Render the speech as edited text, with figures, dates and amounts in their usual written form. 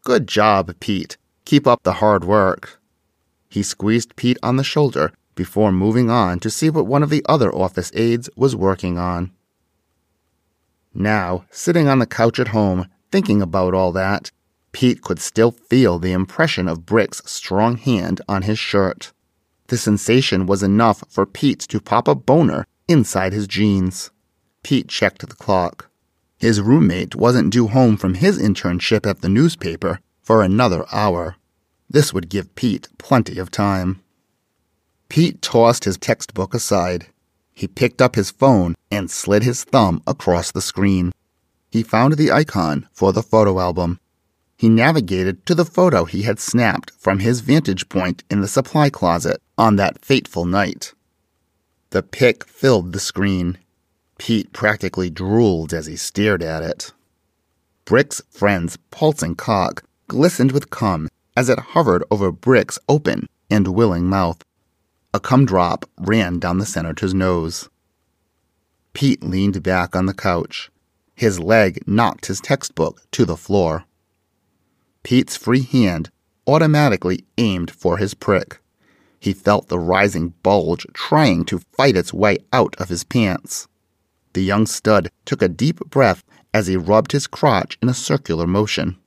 "Good job, Pete. Keep up the hard work." He squeezed Pete on the shoulder before moving on to see what one of the other office aides was working on. Now, sitting on the couch at home, thinking about all that, Pete could still feel the impression of Brick's strong hand on his shirt. The sensation was enough for Pete to pop a boner inside his jeans. Pete checked the clock. His roommate wasn't due home from his internship at the newspaper for another hour. This would give Pete plenty of time. Pete tossed his textbook aside. He picked up his phone and slid his thumb across the screen. He found the icon for the photo album. He navigated to the photo he had snapped from his vantage point in the supply closet on that fateful night. The pic filled the screen. Pete practically drooled as he stared at it. Brick's friend's pulsing cock glistened with cum as it hovered over Brick's open and willing mouth. A cum drop ran down the senator's nose. Pete leaned back on the couch. His leg knocked his textbook to the floor. Pete's free hand automatically aimed for his prick. He felt the rising bulge trying to fight its way out of his pants. The young stud took a deep breath as he rubbed his crotch in a circular motion.